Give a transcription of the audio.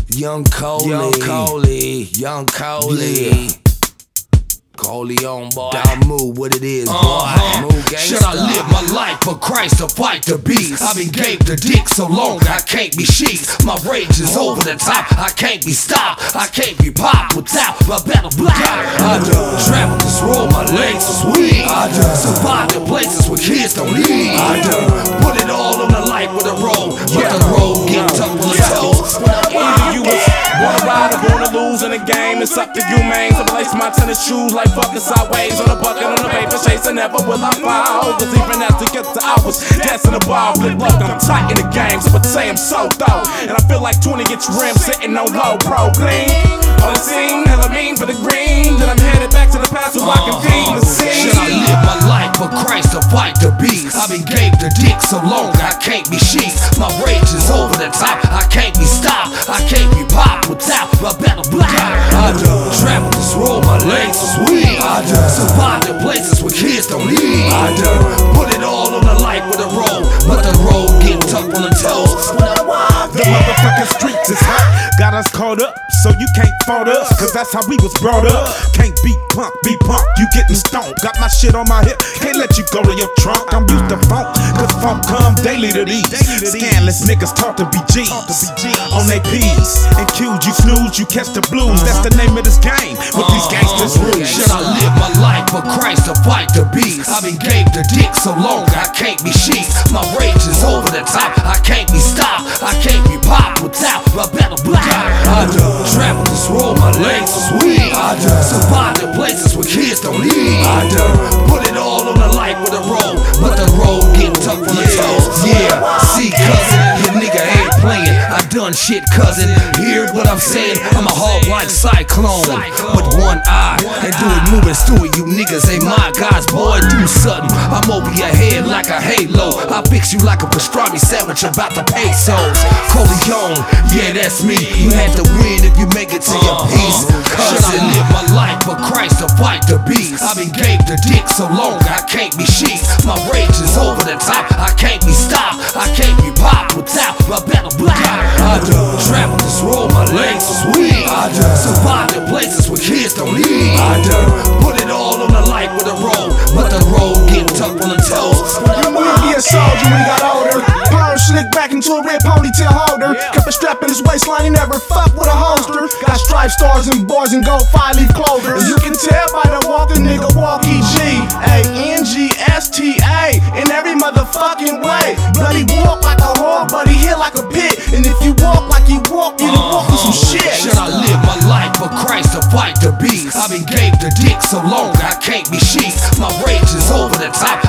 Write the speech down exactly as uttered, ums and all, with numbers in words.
Young Coley, Young Coley, Young Coley. Yeah. Coley on, boy. I'll move what it is, boy. Uh-huh. Move gangsta. Should I live my life for Christ or fight the beast? I've been gave the dick so long I can't be sheets. My rage is over the top, I can't be stopped. I can't be popped without a battle block. I done traveled this road, my legs are sweet. I done survived in places where kids don't eat. I done put it all on the life with a road, but the road get tough on the toes. Either you was wanna ride or wanna lose in the game, it's up to you, man. So place my tennis shoes like fucking sideways on a bucket on a paper chase, and never will I fall. Cause even as to get to hours, dancing the ball, flip look, I'm tight in the game, so I'd say I'm so though. And I feel like twenty gets rims sitting on low, pro clean. On the scene, hella mean for the green. Then I'm headed back to the past so I can feed the scene. Should I live my life for Christ or fight the beast? I've been gave the dick so long I can't be sheets. My rage is over the top, I can't be stopped. I can't be popped without a battle block. I done traveled this road, my legs are sweet. I done survived in places where kids don't eat. I done put it all on the life with a road, but the road get tough on the toes. The motherfucking streets is hot, got us caught up, so you can't fault us, cause that's how we was brought up. Can't be punk, be punk, you getting stoned. Got my shit on my hip, can't let you go to your trunk. I'm used to funk, cause funk come daily to these scandalous niggas talk to be G's on they P's and Q's. You snooze, you catch the blues, that's the name of this game, with these gangsters rules. Should I live my life for Christ or fight the beast? I've been gave the dick so long I can't be sheets. My rage is over the top, I can't be stopped. I can't be popped without a battle block. I done traveled this road, my legs are sweet. I done survived in places where kids don't eat. I done put it all on the life with a road, but the road get tough on the toes. Yeah, see cousin, your nigga ain't playing. I done shit cousin, hear what I'm saying? I'm a hog like cyclone with one eye and do it moving Stewie. You niggas ain't my guys, boy, do something. I'm over your head like a halo. I fix you like a pastrami sandwich about the pesos. Coleon, yeah, that's me. You had to win if you make it to your peace. Should I live my life for Christ or fight the beast? I've been gave the dick so long I can't be sheets. My rage is over the top, I can't be stopped. I can't be popped without a battle block. I done traveled this road, my legs are sweet. I done survived in places where kids don't eat. I done put it all on the life with a road, but the road get tough on the toes. You wanna be a soldier when you got older. Power slick back into a red ponytail holder. Kept a strap in his waistline, he never fucked with a holster. Got striped stars and bars and gold five-leaf clover. You can tell by the walk the nigga walk E G A N G S T A in every motherfucking way. Bloody walk like a whore, but he hit like a pit. And if you walk like you walk, you done walk with some shit. Should I live my life for Christ or fight the beast? I've been gave the dick so long I can't be sheets. My rage is over the top,